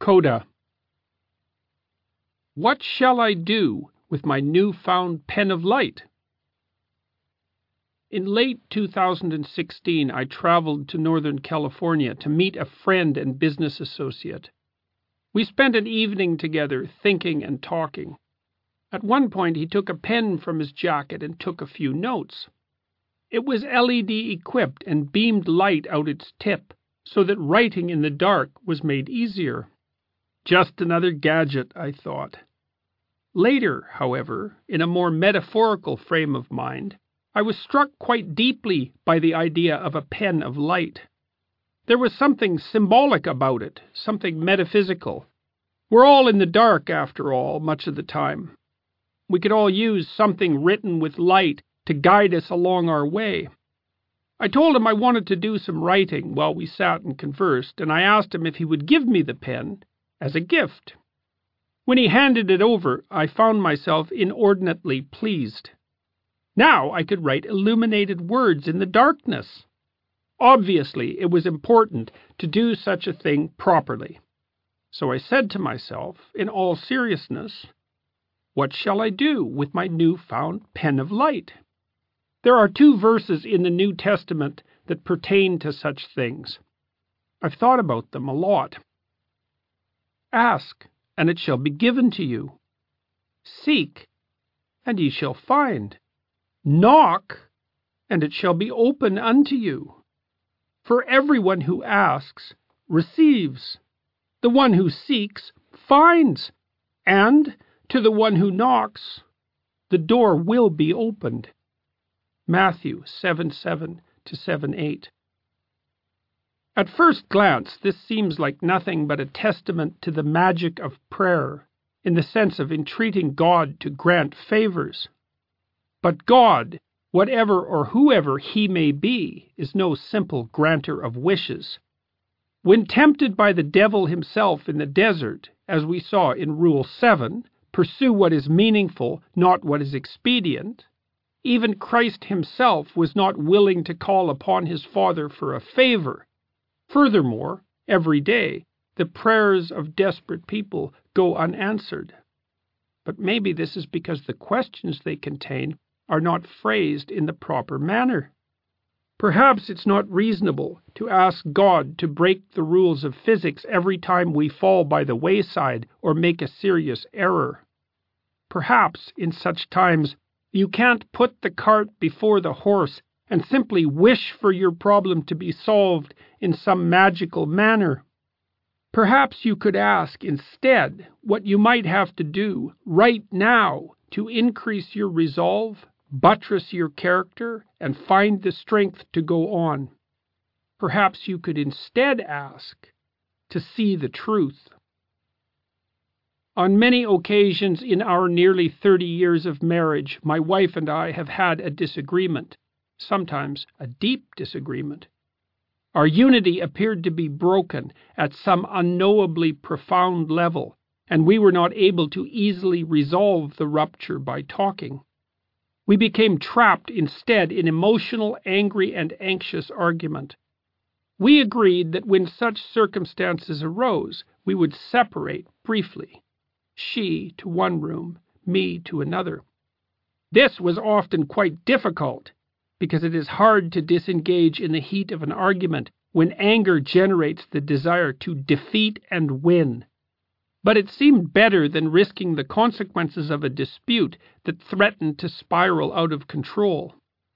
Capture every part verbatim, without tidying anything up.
Coda. What shall I do with my new-found pen of light? In late two thousand sixteen, I traveled to Northern California to meet a friend and business associate. We spent an evening together thinking and talking. At one point, he took a pen from his jacket and took a few notes. It was L E D equipped and beamed light out its tip, so that writing in the dark was made easier. Just another gadget, I thought. Later, however, in a more metaphorical frame of mind, I was struck quite deeply by the idea of a pen of light. There was something symbolic about it, something metaphysical. We're all in the dark, after all, much of the time. We could all use something written with light to guide us along our way. I told him I wanted to do some writing while we sat and conversed, and I asked him if he would give me the pen as a gift. When he handed it over, I found myself inordinately pleased. Now I could write illuminated words in the darkness. Obviously, it was important to do such a thing properly. So I said to myself, in all seriousness, what shall I do with my new-found pen of light? There are two verses in the New Testament that pertain to such things. I've thought about them a lot. Ask, and it shall be given to you. Seek, and ye shall find. Knock, and it shall be open unto you. For everyone who asks receives. The one who seeks finds. And to the one who knocks, the door will be opened. Matthew seven seven to seven eight. At first glance, this seems like nothing but a testament to the magic of prayer, in the sense of entreating God to grant favors. But God, whatever or whoever he may be, is no simple granter of wishes. When tempted by the devil himself in the desert, as we saw in Rule seven, pursue what is meaningful, not what is expedient, even Christ himself was not willing to call upon his Father for a favor. Furthermore, every day, the prayers of desperate people go unanswered. But maybe this is because the questions they contain are not phrased in the proper manner. Perhaps it's not reasonable to ask God to break the rules of physics every time we fall by the wayside or make a serious error. Perhaps, in such times, you can't put the cart before the horse and simply wish for your problem to be solved in some magical manner. Perhaps you could ask instead what you might have to do right now to increase your resolve, buttress your character, and find the strength to go on. Perhaps you could instead ask to see the truth. On many occasions in our nearly thirty years of marriage, my wife and I have had a disagreement, sometimes a deep disagreement. Our unity appeared to be broken at some unknowably profound level, and we were not able to easily resolve the rupture by talking. We became trapped instead in emotional, angry, and anxious argument. We agreed that when such circumstances arose, we would separate briefly, she to one room, me to another. This was often quite difficult, because it is hard to disengage in the heat of an argument when anger generates the desire to defeat and win. But it seemed better than risking the consequences of a dispute that threatened to spiral out of control.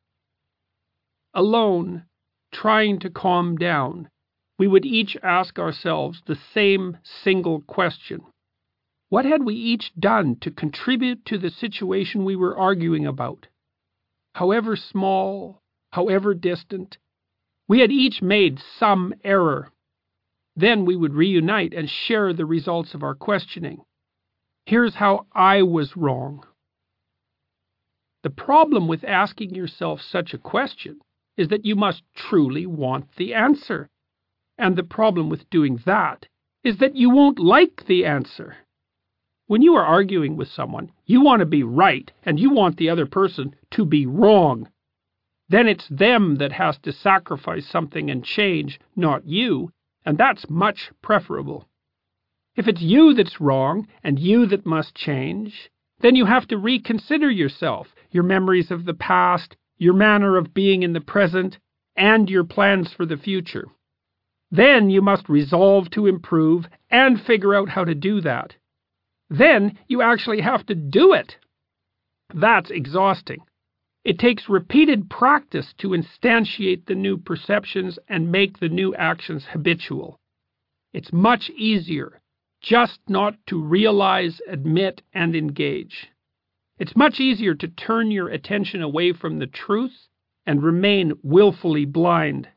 Alone, trying to calm down, we would each ask ourselves the same single question. What had we each done to contribute to the situation we were arguing about? However small, however distant, we had each made some error. Then we would reunite and share the results of our questioning. Here's how I was wrong. The problem with asking yourself such a question is that you must truly want the answer. And the problem with doing that is that you won't like the answer. When you are arguing with someone, you want to be right, and you want the other person to be wrong. Then it's them that has to sacrifice something and change, not you, and that's much preferable. If it's you that's wrong and you that must change, then you have to reconsider yourself, your memories of the past, your manner of being in the present, and your plans for the future. Then you must resolve to improve and figure out how to do that. Then you actually have to do it. That's exhausting. It takes repeated practice to instantiate the new perceptions and make the new actions habitual. It's much easier just not to realize, admit, and engage. It's much easier to turn your attention away from the truth and remain willfully blind.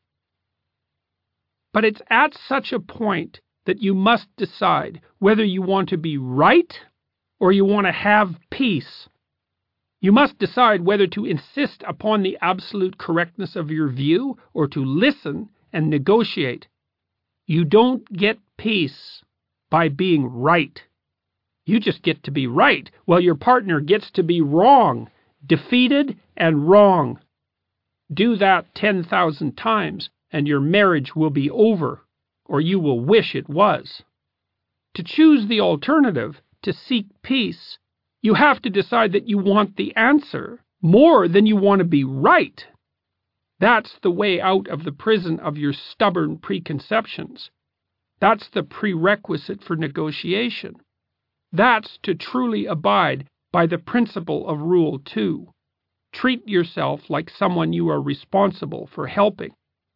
But it's at such a point that you must decide whether you want to be right or you want to have peace. You must decide whether to insist upon the absolute correctness of your view or to listen and negotiate. You don't get peace by being right. You just get to be right, while your partner gets to be wrong, defeated and wrong. Do that ten thousand times, and your marriage will be over, or you will wish it was. To choose the alternative, to seek peace, you have to decide that you want the answer more than you want to be right. That's the way out of the prison of your stubborn preconceptions. That's the prerequisite for negotiation. That's to truly abide by the principle of Rule two. Treat yourself like someone you are responsible for helping.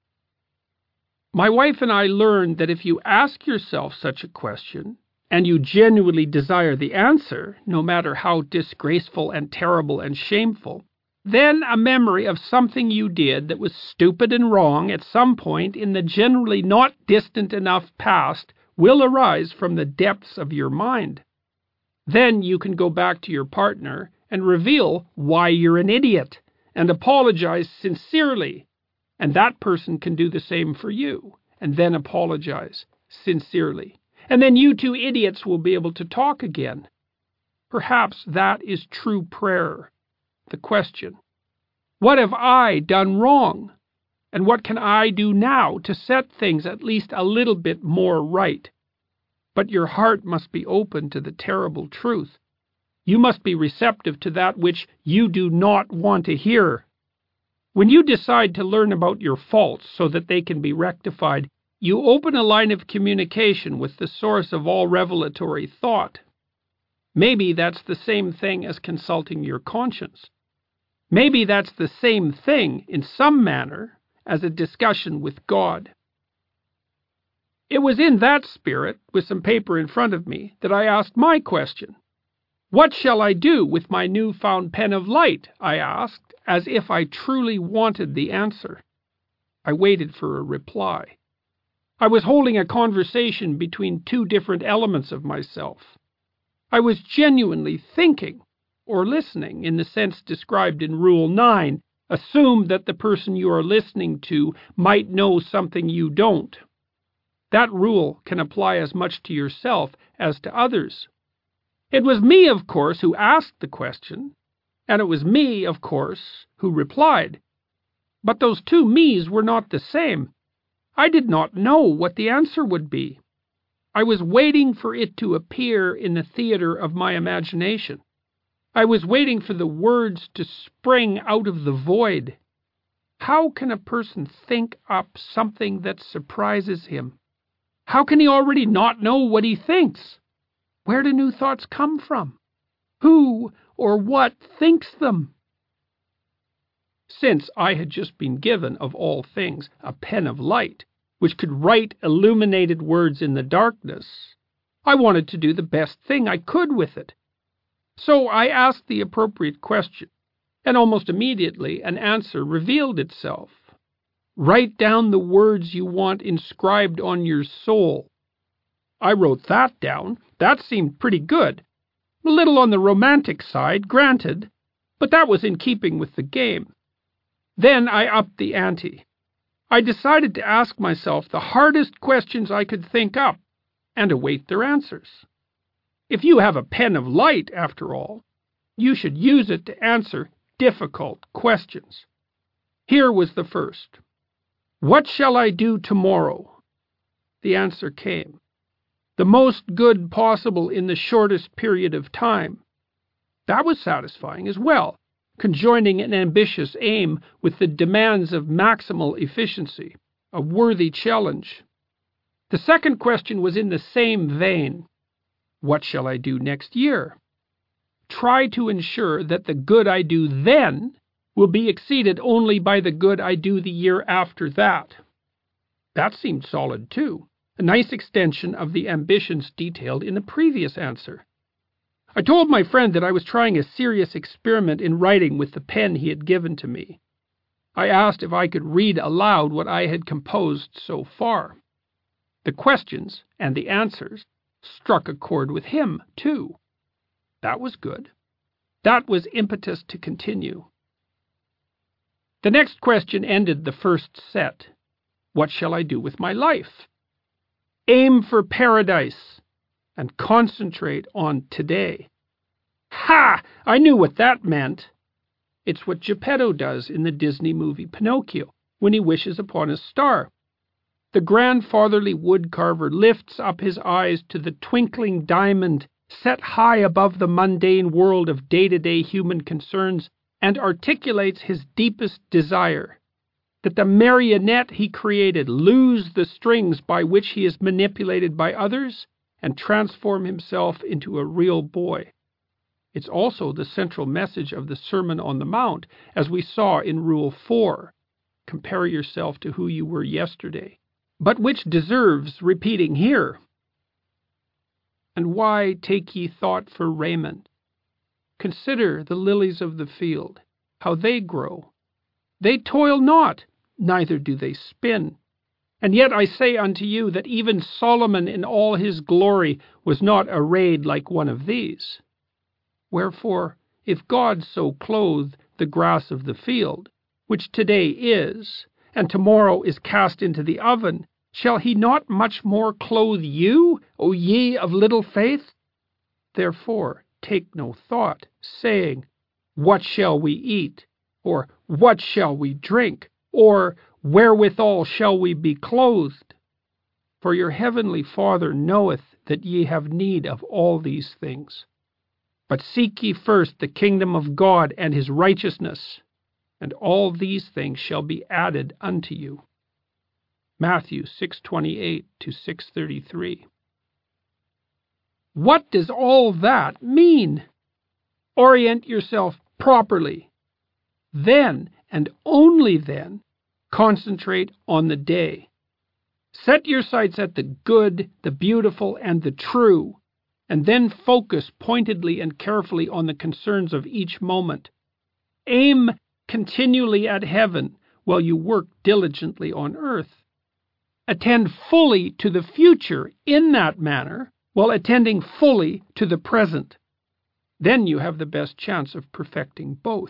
My wife and I learned that if you ask yourself such a question, and you genuinely desire the answer, no matter how disgraceful and terrible and shameful, then a memory of something you did that was stupid and wrong at some point in the generally not distant enough past will arise from the depths of your mind. Then you can go back to your partner and reveal why you're an idiot and apologize sincerely, and that person can do the same for you and then apologize sincerely. And then you two idiots will be able to talk again. Perhaps that is true prayer. The question, what have I done wrong? And what can I do now to set things at least a little bit more right? But your heart must be open to the terrible truth. You must be receptive to that which you do not want to hear. When you decide to learn about your faults so that they can be rectified, you open a line of communication with the source of all revelatory thought. Maybe that's the same thing as consulting your conscience. Maybe that's the same thing, in some manner, as a discussion with God. It was in that spirit, with some paper in front of me, that I asked my question. What shall I do with my newfound pen of light? I asked, as if I truly wanted the answer. I waited for a reply. I was holding a conversation between two different elements of myself. I was genuinely thinking, or listening in the sense described in Rule nine, assume that the person you are listening to might know something you don't. That rule can apply as much to yourself as to others. It was me, of course, who asked the question, and it was me, of course, who replied. But those two me's were not the same. I did not know what the answer would be. I was waiting for it to appear in the theater of my imagination. I was waiting for the words to spring out of the void. How can a person think up something that surprises him? How can he already not know what he thinks? Where do new thoughts come from? Who or what thinks them? Since I had just been given, of all things, a pen of light, which could write illuminated words in the darkness, I wanted to do the best thing I could with it. So I asked the appropriate question, and almost immediately an answer revealed itself. Write down the words you want inscribed on your soul. I wrote that down. That seemed pretty good. A little on the romantic side, granted, but that was in keeping with the game. Then I upped the ante. I decided to ask myself the hardest questions I could think up and await their answers. If you have a pen of light, after all, you should use it to answer difficult questions. Here was the first. What shall I do tomorrow? The answer came. the most good possible in the shortest period of time. That was satisfying as well, conjoining an ambitious aim with the demands of maximal efficiency, a worthy challenge. The second question was in the same vein. What shall I do next year? Try to ensure that the good I do then will be exceeded only by the good I do the year after that. That seemed solid too, a nice extension of the ambitions detailed in the previous answer. I told my friend that I was trying a serious experiment in writing with the pen he had given to me. I asked if I could read aloud what I had composed so far. The questions and the answers struck a chord with him, too. That was good. That was impetus to continue. The next question ended the first set. What shall I do with my life? Aim for paradise and concentrate on today. Ha! I knew what that meant. It's what Geppetto does in the Disney movie Pinocchio when he wishes upon a star. The grandfatherly woodcarver lifts up his eyes to the twinkling diamond set high above the mundane world of day-to-day human concerns and articulates his deepest desire, that the marionette he created lose the strings by which he is manipulated by others and transform himself into a real boy. It's also the central message of the Sermon on the Mount, as we saw in Rule four. Compare yourself to who you were yesterday, but which deserves repeating here. And why take ye thought for raiment? Consider the lilies of the field, how they grow. They toil not, neither do they spin. And yet I say unto you that even Solomon in all his glory was not arrayed like one of these. Wherefore, if God so clothe the grass of the field, which today is, and tomorrow is cast into the oven, shall he not much more clothe you, O ye of little faith? Therefore take no thought, saying, What shall we eat? Or what shall we drink? Or wherewithal shall we be clothed? For your heavenly Father knoweth that ye have need of all these things. But seek ye first the kingdom of God and his righteousness, and all these things shall be added unto you. Matthew six twenty-eight to six thirty-three. What does all that mean? Orient yourself properly. Then, and only then, concentrate on the day. Set your sights at the good, the beautiful, and the true, and then focus pointedly and carefully on the concerns of each moment. Aim continually at heaven while you work diligently on earth. Attend fully to the future in that manner while attending fully to the present. Then you have the best chance of perfecting both.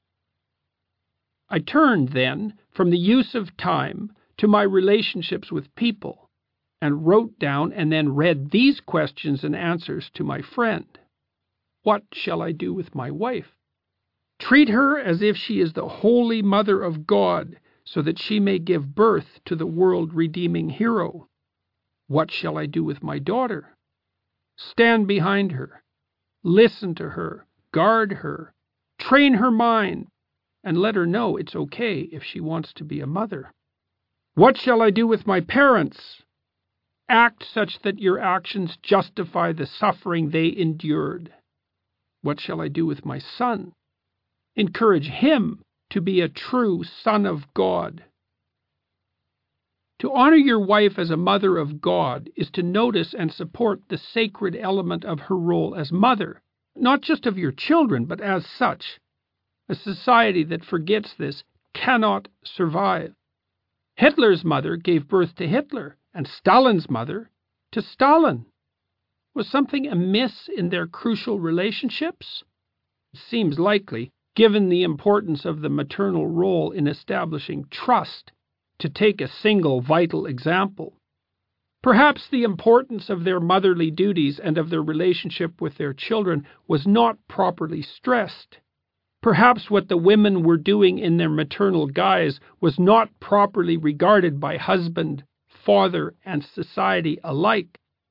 I turned then from the use of time to my relationships with people, and wrote down and then read these questions and answers to my friend. What shall I do with my wife? Treat her as if she is the Holy Mother of God, so that she may give birth to the world-redeeming hero. What shall I do with my daughter? Stand behind her, listen to her, guard her, train her mind, and let her know it's okay if she wants to be a mother. What shall I do with my parents? Act such that your actions justify the suffering they endured. What shall I do with my son? Encourage him to be a true son of God. To honor your wife as a mother of God is to notice and support the sacred element of her role as mother, not just of your children, but as such. A society that forgets this cannot survive. Hitler's mother gave birth to Hitler, and Stalin's mother to Stalin. Was something amiss in their crucial relationships? It seems likely, given the importance of the maternal role in establishing trust, to take a single vital example. Perhaps the importance of their motherly duties and of their relationship with their children was not properly stressed. Perhaps what the women were doing in their maternal guise was not properly regarded by husband, father, and society alike.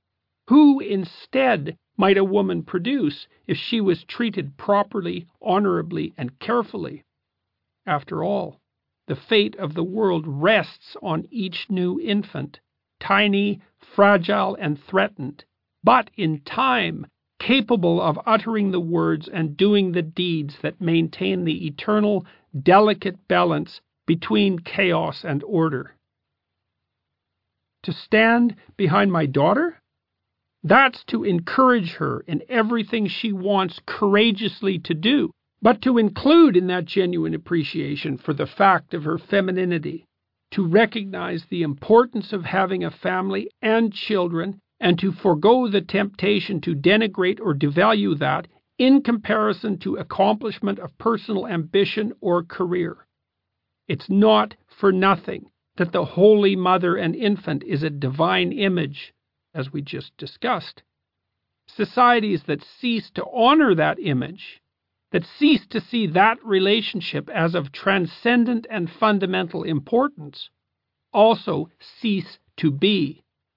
Who instead might a woman produce if she was treated properly, honorably, and carefully? After all, the fate of the world rests on each new infant, tiny, fragile, and threatened, but in time capable of uttering the words and doing the deeds that maintain the eternal, delicate balance between chaos and order. To stand behind my daughter? That's to encourage her in everything she wants courageously to do, but to include in that genuine appreciation for the fact of her femininity, to recognize the importance of having a family and children, and to forego the temptation to denigrate or devalue that in comparison to accomplishment of personal ambition or career. It's not for nothing that the Holy Mother and Infant is a divine image, as we just discussed. Societies that cease to honor that image, that cease to see that relationship as of transcendent and fundamental importance, also cease to be.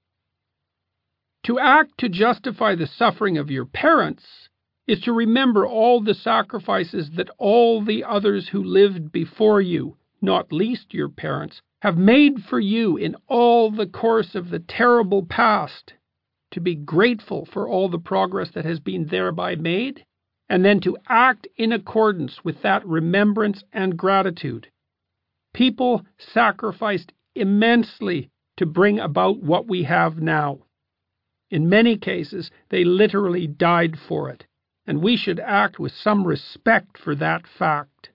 To act to justify the suffering of your parents is to remember all the sacrifices that all the others who lived before you, not least your parents, have made for you in all the course of the terrible past, to be grateful for all the progress that has been thereby made, and then to act in accordance with that remembrance and gratitude. People sacrificed immensely to bring about what we have now. In many cases, they literally died for it, and we should act with some respect for that fact.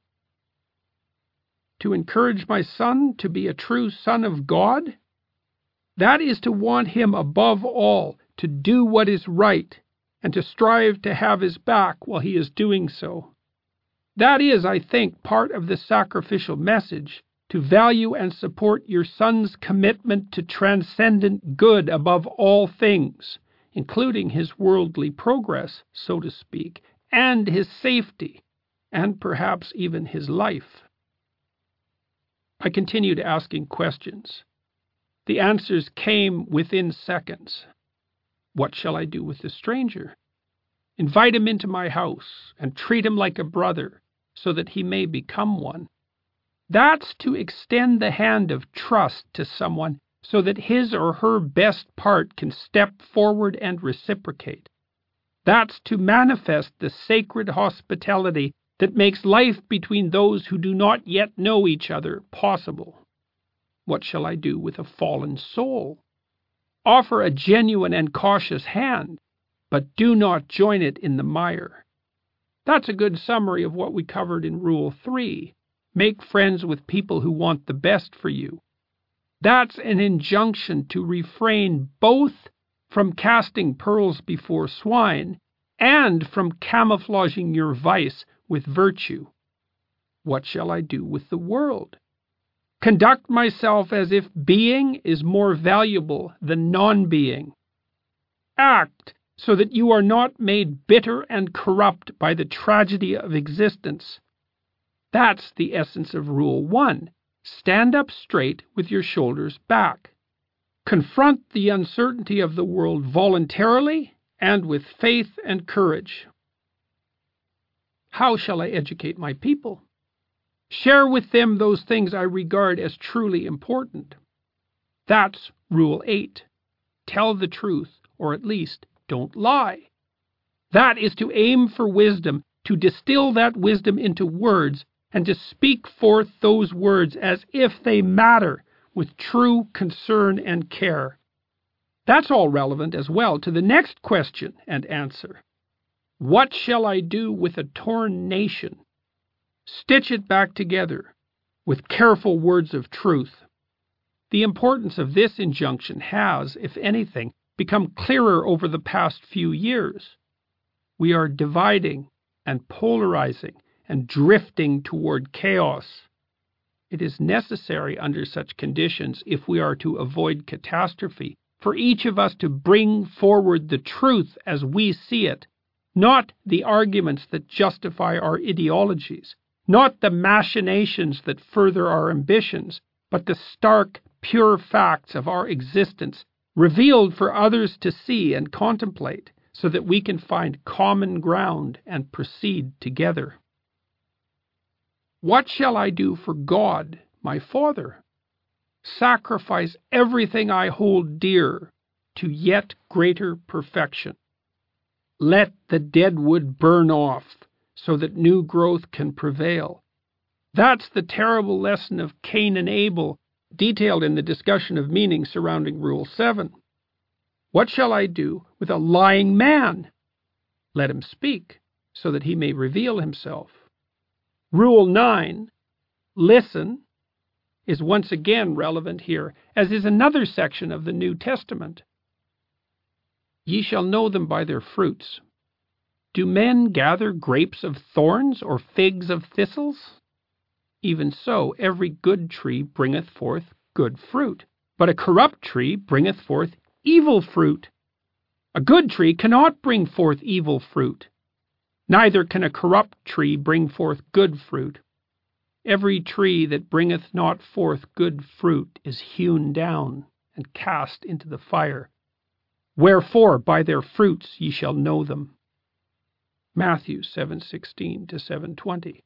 To encourage my son to be a true son of God? That is to want him above all to do what is right, and to strive to have his back while he is doing so. That is, I think, part of the sacrificial message, to value and support your son's commitment to transcendent good above all things, including his worldly progress, so to speak, and his safety, and perhaps even his life. I continued asking questions. The answers came within seconds. What shall I do with the stranger? Invite him into my house and treat him like a brother so that he may become one. That's to extend the hand of trust to someone so that his or her best part can step forward and reciprocate. That's to manifest the sacred hospitality that makes life between those who do not yet know each other possible. What shall I do with a fallen soul? Offer a genuine and cautious hand, but do not join it in the mire. That's a good summary of what we covered in Rule three. Make friends with people who want the best for you. That's an injunction to refrain both from casting pearls before swine and from camouflaging your vice with virtue. What shall I do with the world? Conduct myself as if being is more valuable than non-being. Act so that you are not made bitter and corrupt by the tragedy of existence. That's the essence of Rule one. Stand up straight with your shoulders back. Confront the uncertainty of the world voluntarily and with faith and courage. How shall I educate my people? Share with them those things I regard as truly important. That's Rule eight. Tell the truth, or at least don't lie. That is to aim for wisdom, to distill that wisdom into words, and to speak forth those words as if they matter, with true concern and care. That's all relevant as well to the next question and answer. What shall I do with a torn nation? Stitch it back together with careful words of truth. The importance of this injunction has, if anything, become clearer over the past few years. We are dividing and polarizing and drifting toward chaos. It is necessary under such conditions, if we are to avoid catastrophe, for each of us to bring forward the truth as we see it, not the arguments that justify our ideologies, not the machinations that further our ambitions, but the stark, pure facts of our existence revealed for others to see and contemplate, so that we can find common ground and proceed together. What shall I do for God, my Father? Sacrifice everything I hold dear to yet greater perfection. Let the dead wood burn off so that new growth can prevail. That's the terrible lesson of Cain and Abel, detailed in the discussion of meaning surrounding Rule seven. What shall I do with a lying man? Let him speak, so that he may reveal himself. Rule nine, listen, is once again relevant here, as is another section of the New Testament. Ye shall know them by their fruits. Do men gather grapes of thorns or figs of thistles? Even so, every good tree bringeth forth good fruit, but a corrupt tree bringeth forth evil fruit. A good tree cannot bring forth evil fruit, neither can a corrupt tree bring forth good fruit. Every tree that bringeth not forth good fruit is hewn down and cast into the fire. Wherefore by their fruits ye shall know them. Matthew seven sixteen to seven twenty.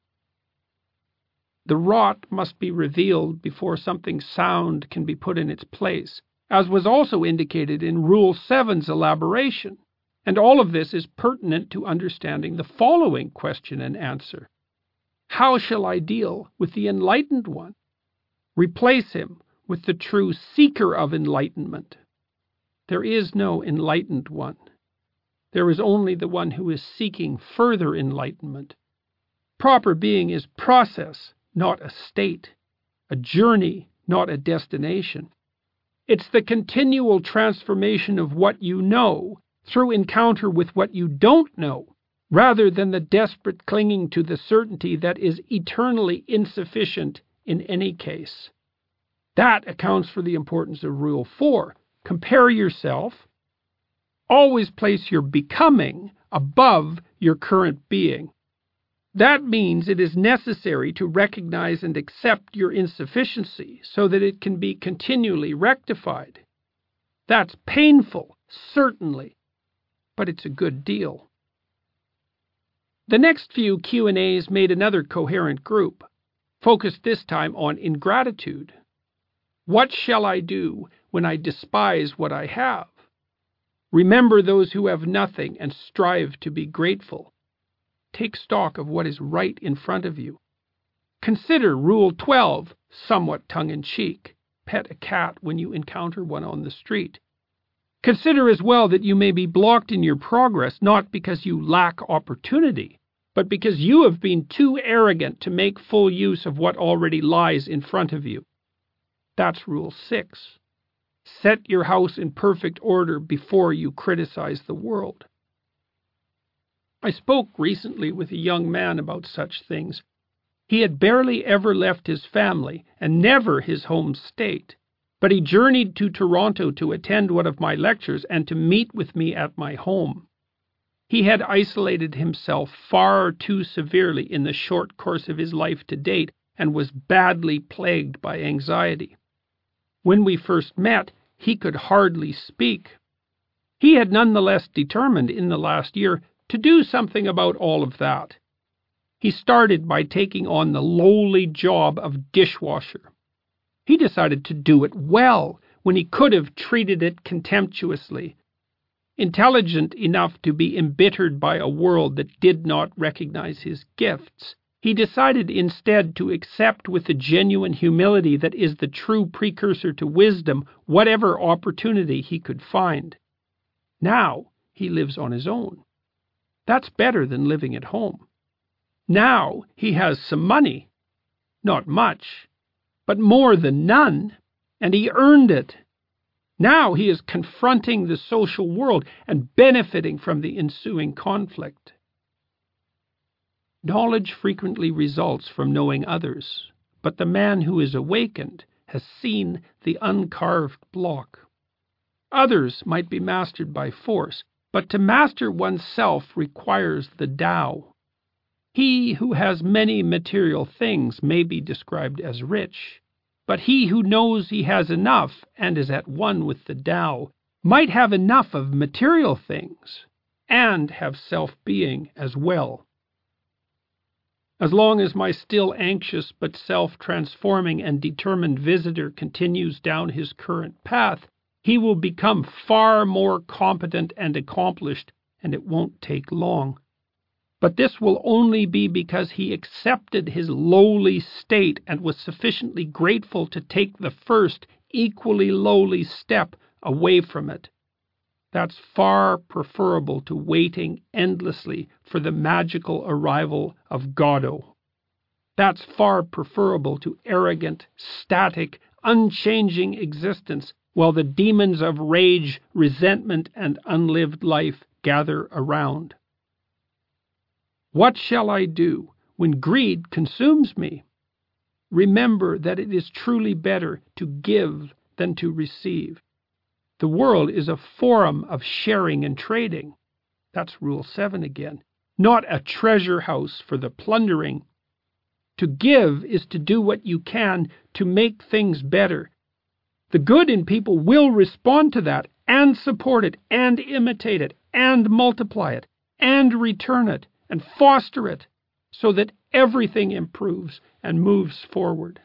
The rot must be revealed before something sound can be put in its place, as was also indicated in Rule seven's elaboration, and all of this is pertinent to understanding the following question and answer. How shall I deal with the enlightened one? Replace him with the true seeker of enlightenment. There is no enlightened one. There is only the one who is seeking further enlightenment. Proper being is process, not a state, a journey, not a destination. It's the continual transformation of what you know through encounter with what you don't know, rather than the desperate clinging to the certainty that is eternally insufficient in any case. That accounts for the importance of Rule four. Compare yourself. Always place your becoming above your current being. That means it is necessary to recognize and accept your insufficiency so that it can be continually rectified. That's painful, certainly, but it's a good deal. The next few Q and A's made another coherent group, focused this time on ingratitude. What shall I do when I despise what I have? Remember those who have nothing and strive to be grateful. Take stock of what is right in front of you. Consider Rule twelve, somewhat tongue-in-cheek. Pet a cat when you encounter one on the street. Consider as well that you may be blocked in your progress not because you lack opportunity, but because you have been too arrogant to make full use of what already lies in front of you. That's Rule six. Set your house in perfect order before you criticize the world. I spoke recently with a young man about such things. He had barely ever left his family and never his home state, but he journeyed to Toronto to attend one of my lectures and to meet with me at my home. He had isolated himself far too severely in the short course of his life to date and was badly plagued by anxiety. When we first met, he could hardly speak. He had nonetheless determined in the last year to do something about all of that. He started by taking on the lowly job of dishwasher. He decided to do it well when he could have treated it contemptuously. Intelligent enough to be embittered by a world that did not recognize his gifts, he decided instead to accept with the genuine humility that is the true precursor to wisdom whatever opportunity he could find. Now he lives on his own. That's better than living at home. Now he has some money. Not much, but more than none, and he earned it. Now he is confronting the social world and benefiting from the ensuing conflict. Knowledge frequently results from knowing others, but the man who is awakened has seen the uncarved block. Others might be mastered by force, but to master oneself requires the Tao. He who has many material things may be described as rich, but he who knows he has enough and is at one with the Tao might have enough of material things and have self-being as well. As long as my still anxious but self-transforming and determined visitor continues down his current path, he will become far more competent and accomplished, and it won't take long. But this will only be because he accepted his lowly state and was sufficiently grateful to take the first, equally lowly step away from it. That's far preferable to waiting endlessly for the magical arrival of Godot. That's far preferable to arrogant, static, unchanging existence while the demons of rage, resentment, and unlived life gather around. What shall I do when greed consumes me? Remember that it is truly better to give than to receive. The world is a forum of sharing and trading. That's Rule seven again. Not a treasure house for the plundering. To give is to do what you can to make things better. The good in people will respond to that and support it and imitate it and multiply it and return it and foster it so that everything improves and moves forward.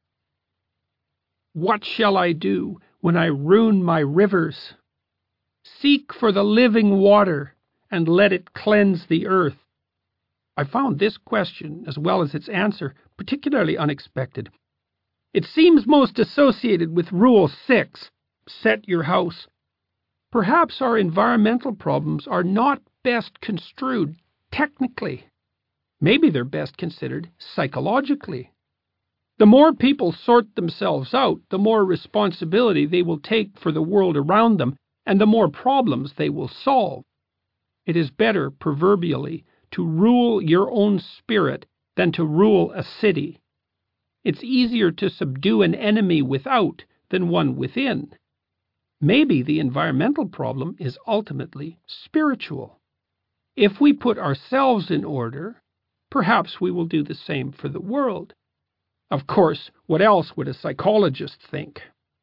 What shall I do when I ruin my rivers? Seek for the living water and let it cleanse the earth. I found this question, as well as its answer, particularly unexpected. It seems most associated with Rule six, set your house. Perhaps our environmental problems are not best construed technically. Maybe they're best considered psychologically. The more people sort themselves out, the more responsibility they will take for the world around them, and the more problems they will solve. It is better, proverbially, to rule your own spirit than to rule a city. It's easier to subdue an enemy without than one within. Maybe the environmental problem is ultimately spiritual. If we put ourselves in order, perhaps we will do the same for the world. Of course, what else would a psychologist think?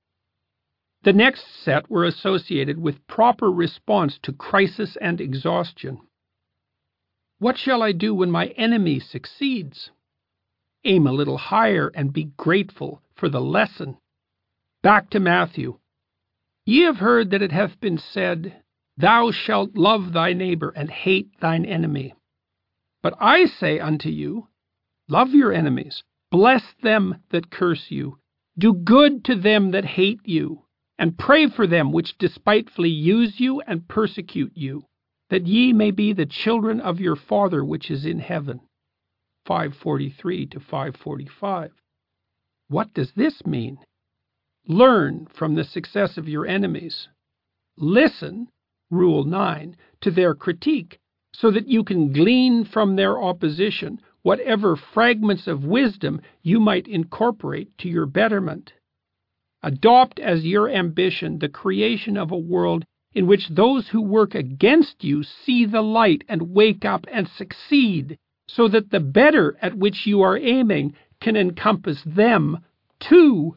The next set were associated with proper response to crisis and exhaustion. What shall I do when my enemy succeeds? Aim a little higher and be grateful for the lesson. Back to Matthew. Ye have heard that it hath been said, Thou shalt love thy neighbor and hate thine enemy. But I say unto you, love your enemies, bless them that curse you, do good to them that hate you, and pray for them which despitefully use you and persecute you, that ye may be the children of your Father which is in heaven. five forty-three to five forty-five. What does this mean? Learn from the success of your enemies. Listen, Rule nine, to their critique, so that you can glean from their opposition whatever fragments of wisdom you might incorporate to your betterment. Adopt as your ambition the creation of a world in which those who work against you see the light and wake up and succeed, so that the better at which you are aiming can encompass them too.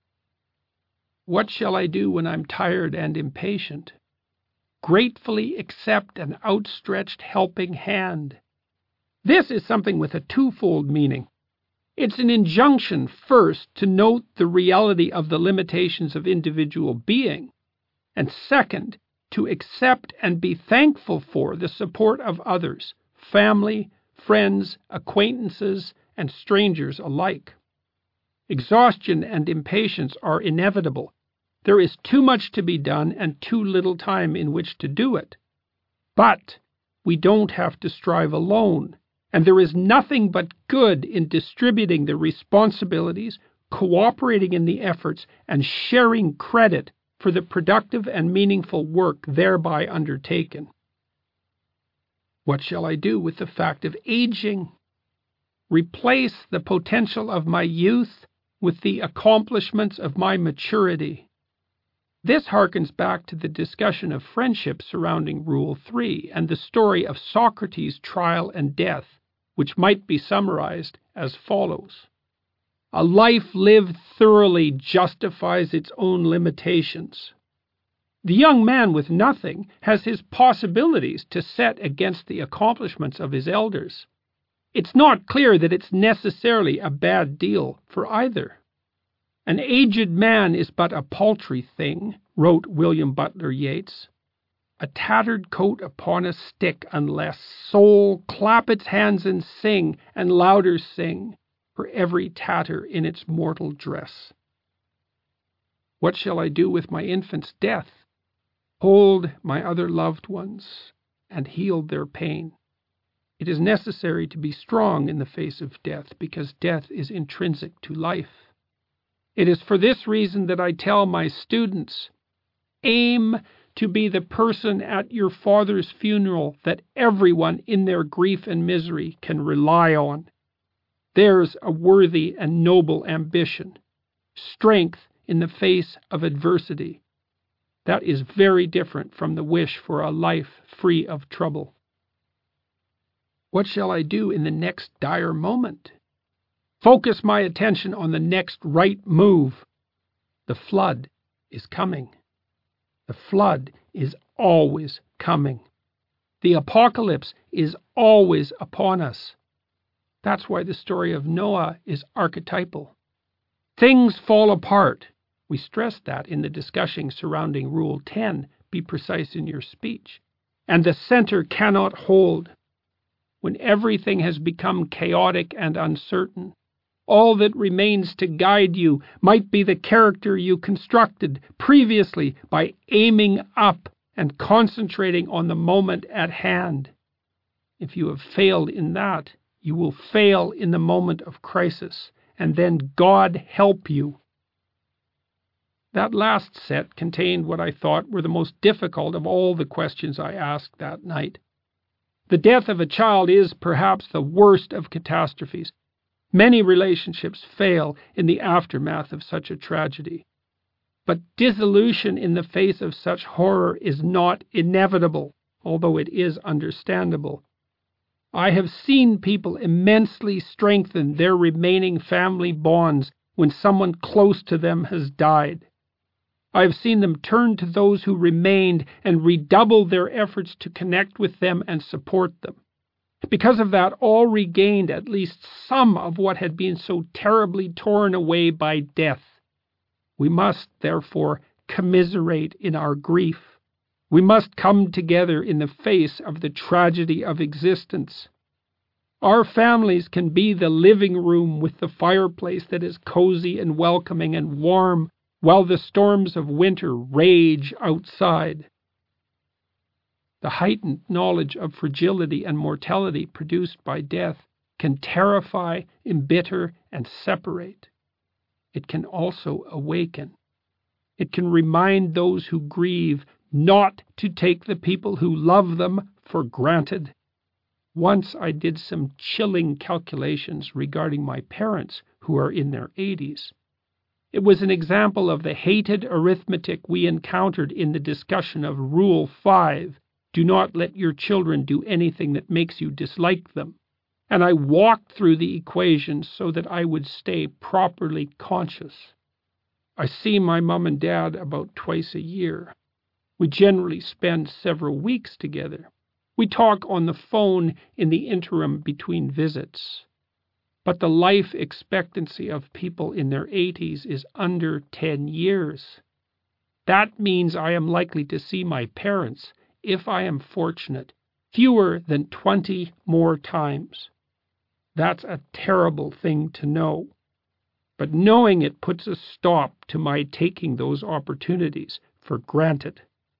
What shall I do when I'm tired and impatient? Gratefully accept an outstretched helping hand. This is something with a twofold meaning. It's an injunction, first, to note the reality of the limitations of individual being, and second, to accept and be thankful for the support of others, family, friends, acquaintances, and strangers alike. Exhaustion and impatience are inevitable. There is too much to be done and too little time in which to do it. But we don't have to strive alone, and there is nothing but good in distributing the responsibilities, cooperating in the efforts, and sharing credit for the productive and meaningful work thereby undertaken. What shall I do with the fact of aging? Replace the potential of my youth with the accomplishments of my maturity. This harkens back to the discussion of friendship surrounding Rule three and the story of Socrates' trial and death, which might be summarized as follows. A life lived thoroughly justifies its own limitations. The young man with nothing has his possibilities to set against the accomplishments of his elders. It's not clear that it's necessarily a bad deal for either. An aged man is but a paltry thing, wrote William Butler Yeats. A tattered coat upon a stick, unless soul clap its hands and sing, and louder sing, for every tatter in its mortal dress. What shall I do with my infant's death? Hold my other loved ones, and heal their pain. It is necessary to be strong in the face of death, because death is intrinsic to life. It is for this reason that I tell my students, aim to be the person at your father's funeral that everyone in their grief and misery can rely on. There's a worthy and noble ambition, strength in the face of adversity. That is very different from the wish for a life free of trouble. What shall I do in the next dire moment? Focus my attention on the next right move. The flood is coming. The flood is always coming. The apocalypse is always upon us. That's why the story of Noah is archetypal. Things fall apart. We stressed that in the discussion surrounding Rule ten, be precise in your speech. And the center cannot hold. When everything has become chaotic and uncertain, all that remains to guide you might be the character you constructed previously by aiming up and concentrating on the moment at hand. If you have failed in that, you will fail in the moment of crisis, and then God help you. That last set contained what I thought were the most difficult of all the questions I asked that night. The death of a child is perhaps the worst of catastrophes. Many relationships fail in the aftermath of such a tragedy. But dissolution in the face of such horror is not inevitable, although it is understandable. I have seen people immensely strengthen their remaining family bonds when someone close to them has died. I have seen them turn to those who remained and redouble their efforts to connect with them and support them. Because of that, all regained at least some of what had been so terribly torn away by death. We must, therefore, commiserate in our grief. We must come together in the face of the tragedy of existence. Our families can be the living room with the fireplace that is cozy and welcoming and warm, while the storms of winter rage outside. The heightened knowledge of fragility and mortality produced by death can terrify, embitter, and separate. It can also awaken. It can remind those who grieve not to take the people who love them for granted. Once I did some chilling calculations regarding my parents who are in their eighties. It was an example of the hated arithmetic we encountered in the discussion of Rule five. Do not let your children do anything that makes you dislike them. And I walked through the equations so that I would stay properly conscious. I see my mom and dad about twice a year. We generally spend several weeks together. We talk on the phone in the interim between visits. But the life expectancy of people in their eighties is under ten years. That means I am likely to see my parents, if I am fortunate, fewer than twenty more times. That's a terrible thing to know. But knowing it puts a stop to my taking those opportunities for granted.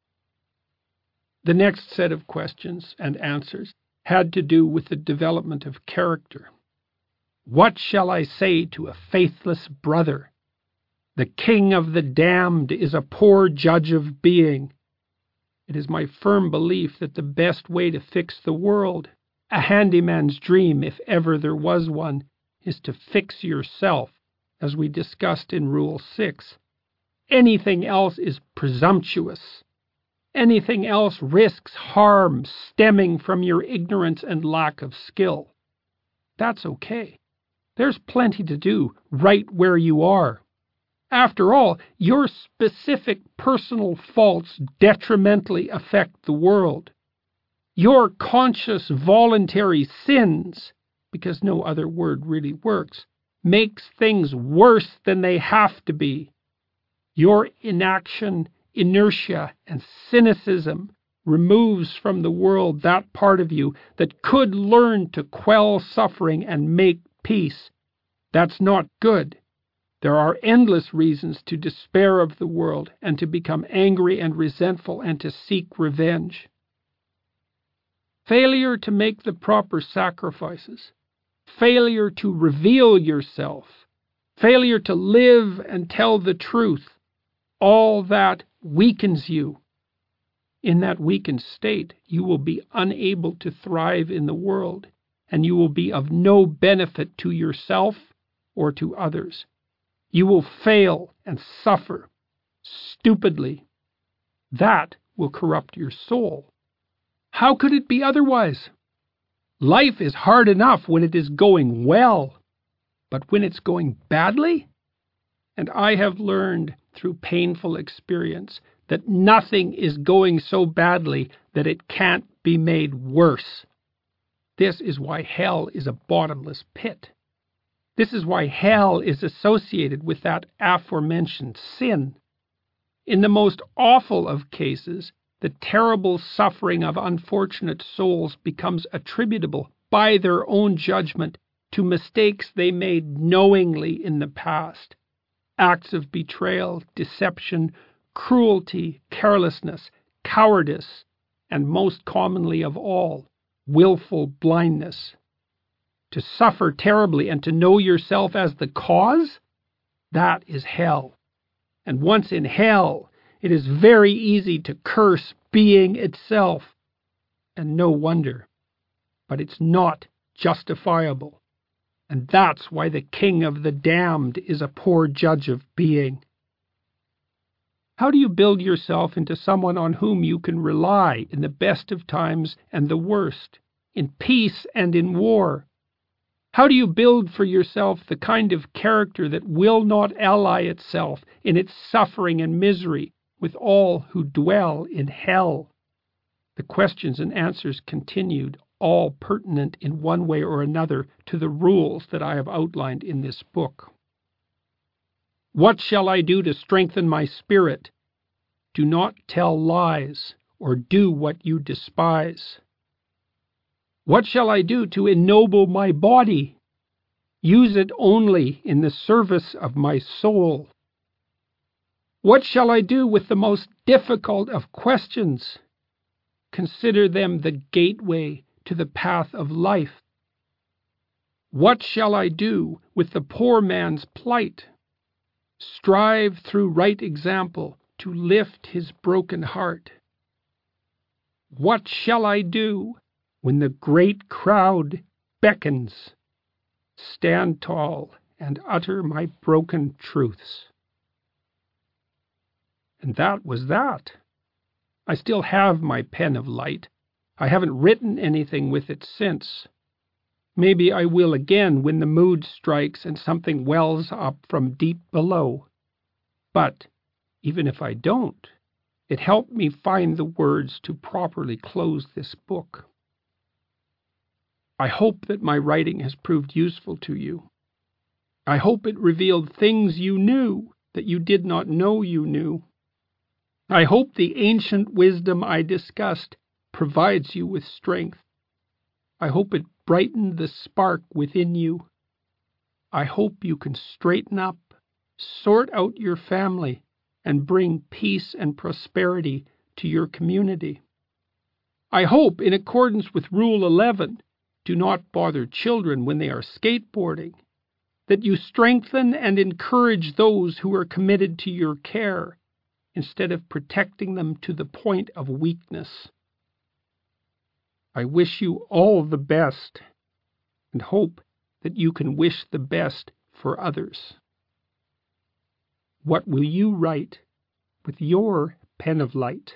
The next set of questions and answers had to do with the development of character. What shall I say to a faithless brother? The king of the damned is a poor judge of being. It is my firm belief that the best way to fix the world, a handyman's dream if ever there was one, is to fix yourself, as we discussed in Rule six. Anything else is presumptuous. Anything else risks harm stemming from your ignorance and lack of skill. That's okay. There's plenty to do right where you are. After all, your specific personal faults detrimentally affect the world. Your conscious voluntary sins, because no other word really works, makes things worse than they have to be. Your inaction, inertia, and cynicism removes from the world that part of you that could learn to quell suffering and make peace. That's not good. There are endless reasons to despair of the world and to become angry and resentful and to seek revenge. Failure to make the proper sacrifices, failure to reveal yourself, failure to live and tell the truth, all that weakens you. In that weakened state, you will be unable to thrive in the world, and you will be of no benefit to yourself or to others. You will fail and suffer stupidly. That will corrupt your soul. How could it be otherwise? Life is hard enough when it is going well, but when it's going badly? And I have learned through painful experience that nothing is going so badly that it can't be made worse. This is why hell is a bottomless pit. This is why hell is associated with that aforementioned sin. In the most awful of cases, the terrible suffering of unfortunate souls becomes attributable by their own judgment to mistakes they made knowingly in the past. Acts of betrayal, deception, cruelty, carelessness, cowardice, and most commonly of all, willful blindness. To suffer terribly and to know yourself as the cause? That is hell. And once in hell, it is very easy to curse being itself. And no wonder. But it's not justifiable. And that's why the king of the damned is a poor judge of being. How do you build yourself into someone on whom you can rely in the best of times and the worst, in peace and in war? How do you build for yourself the kind of character that will not ally itself in its suffering and misery with all who dwell in hell? The questions and answers continued, all pertinent in one way or another to the rules that I have outlined in this book. What shall I do to strengthen my spirit? Do not tell lies or do what you despise. What shall I do to ennoble my body? Use it only in the service of my soul. What shall I do with the most difficult of questions? Consider them the gateway to the path of life. What shall I do with the poor man's plight? Strive through right example to lift his broken heart. What shall I do when the great crowd beckons? Stand tall and utter my broken truths. And that was that. I still have my pen of light. I haven't written anything with it since. Maybe I will again when the mood strikes and something wells up from deep below. But even if I don't, it helped me find the words to properly close this book. I hope that my writing has proved useful to you. I hope it revealed things you knew that you did not know you knew. I hope the ancient wisdom I discussed provides you with strength. I hope it brightened the spark within you. I hope you can straighten up, sort out your family, and bring peace and prosperity to your community. I hope, in accordance with Rule eleven, do not bother children when they are skateboarding, that you strengthen and encourage those who are committed to your care, instead of protecting them to the point of weakness. I wish you all the best, and hope that you can wish the best for others. What will you write with your pen of light?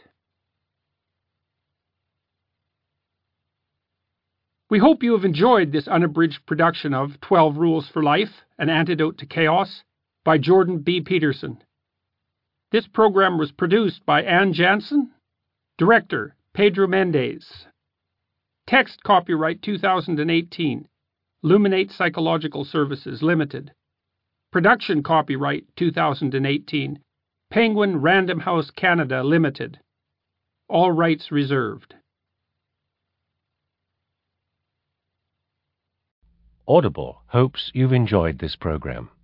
We hope you have enjoyed this unabridged production of twelve Rules for Life, An Antidote to Chaos, by Jordan B. Peterson. This program was produced by Ann Jansen. Director, Pedro Mendez. Text copyright two thousand eighteen. Luminate Psychological Services Limited. Production copyright two thousand eighteen. Penguin Random House Canada Limited. All rights reserved. Audible hopes you've enjoyed this program.